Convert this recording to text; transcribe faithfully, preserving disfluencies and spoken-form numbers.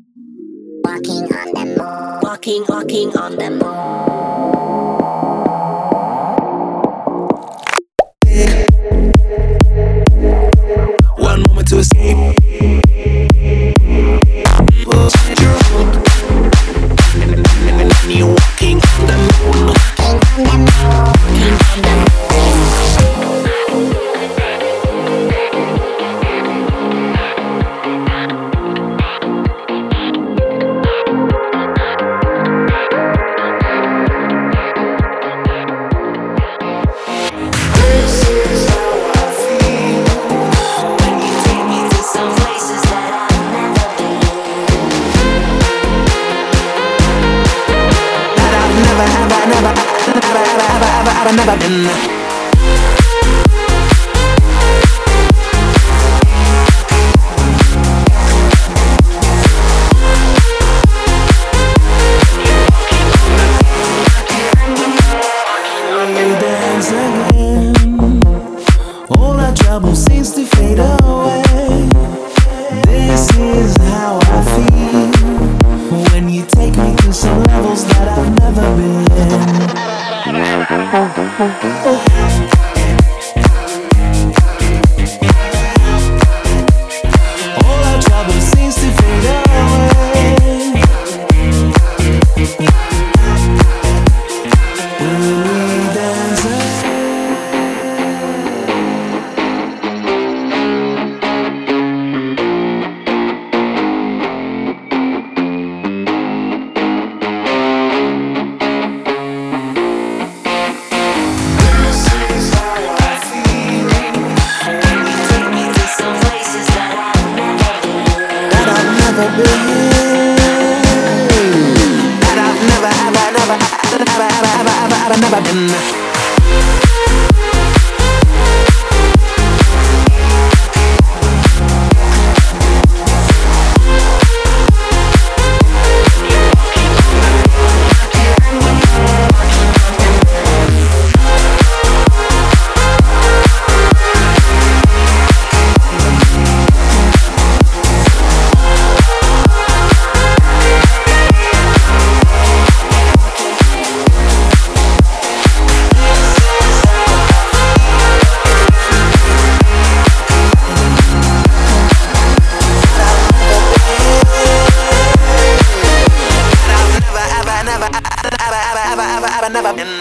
Walking on the moon. Walking, walking on the moon. One moment to escape. And you're walking on the moon. Walking on the moon. Walking on the moon. I've never been. Dance again. All our trouble seems to fade away. This is how I feel when you take me to some levels that I've never been. All our trouble seems to fade away. Will we dance again? That I've never, ever, never, ever, ever, ever, ever, ever, never been. Never been.